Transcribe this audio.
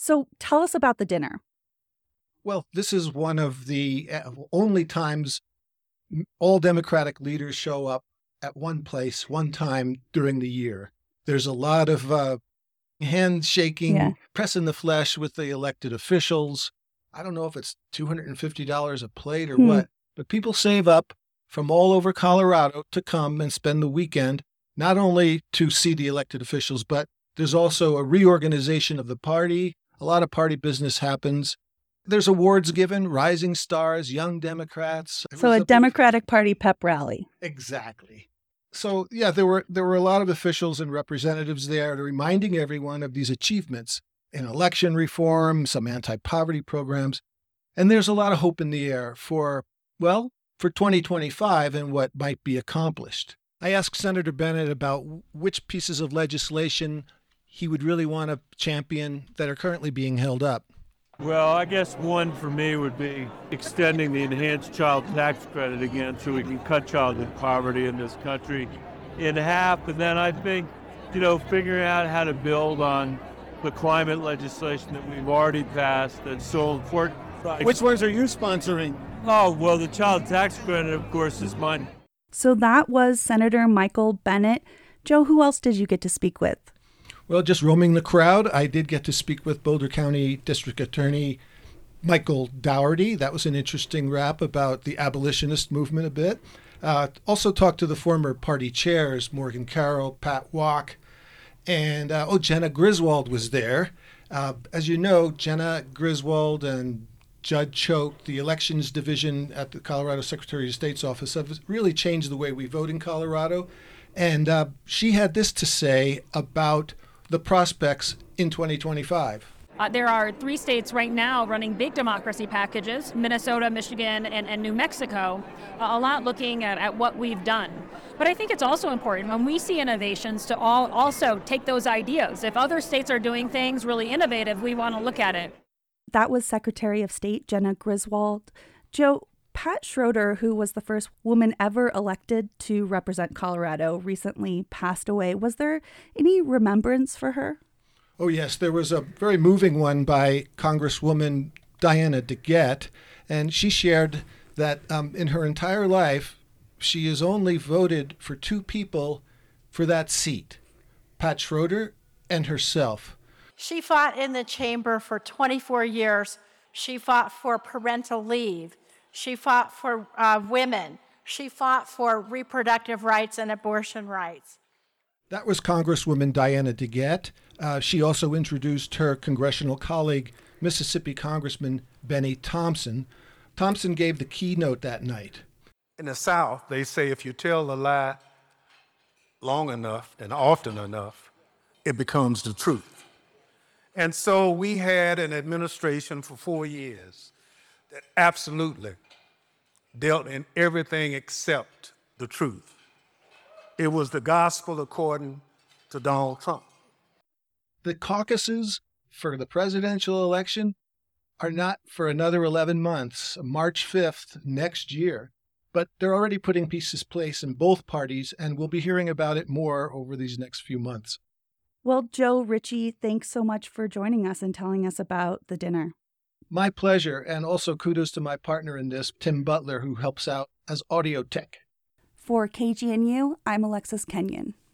So tell us about the dinner. Well, this is one of the only times all Democratic leaders show up at one place, one time during the year. There's a lot of handshaking, pressing the flesh with the elected officials. I don't know if it's $250 a plate or what, but people save up from all over Colorado to come and spend the weekend, not only to see the elected officials, but there's also a reorganization of the party. A lot of party business happens. There's awards given, rising stars, young Democrats. So a Democratic Party pep rally. Exactly. So, yeah, there were a lot of officials and representatives there reminding everyone of these achievements in election reform, some anti-poverty programs. And there's a lot of hope in the air for 2025 and what might be accomplished. I asked Senator Bennet about which pieces of legislation he would really want to champion that are currently being held up. Well, I guess one for me would be extending the enhanced child tax credit again so we can cut childhood poverty in this country in half. And then I think, figuring out how to build on the climate legislation that we've already passed that's so important. Which ones are you sponsoring? Oh, well, the child tax credit, of course, is mine. So that was Senator Michael Bennet. Joe, who else did you get to speak with? Well, just roaming the crowd, I did get to speak with Boulder County District Attorney Michael Dougherty. That was an interesting rap about the abolitionist movement a bit. Also talked to the former party chairs, Morgan Carroll, Pat Walk, and Jenna Griswold was there. As you know, Jenna Griswold and Judd Choate, the elections division at the Colorado Secretary of State's office, have really changed the way we vote in Colorado. And she had this to say about the prospects in 2025. There are 3 states right now running big democracy packages, Minnesota, Michigan, and New Mexico, a lot looking at what we've done. But I think it's also important when we see innovations to also take those ideas. If other states are doing things really innovative, we want to look at it. That was Secretary of State Jenna Griswold. Joe, Pat Schroeder, who was the first woman ever elected to represent Colorado, recently passed away. Was there any remembrance for her? Oh, yes. There was a very moving one by Congresswoman Diana DeGette, and she shared that in her entire life, she has only voted for 2 people for that seat, Pat Schroeder and herself. She fought in the chamber for 24 years. She fought for parental leave. She fought for women. She fought for reproductive rights and abortion rights. That was Congresswoman Diana DeGette. She also introduced her congressional colleague, Mississippi Congressman Benny Thompson. Thompson gave the keynote that night. In the South, they say if you tell a lie long enough and often enough, it becomes the truth. And so we had an administration for 4 years that absolutely dealt in everything except the truth. It was the gospel according to Donald Trump. The caucuses for the presidential election are not for another 11 months, March 5th next year. But they're already putting pieces in place in both parties, and we'll be hearing about it more over these next few months. Well, Joe Ritchie, thanks so much for joining us and telling us about the dinner. My pleasure, and also kudos to my partner in this, Tim Butler, who helps out as audio tech. For KGNU, I'm Alexis Kenyon.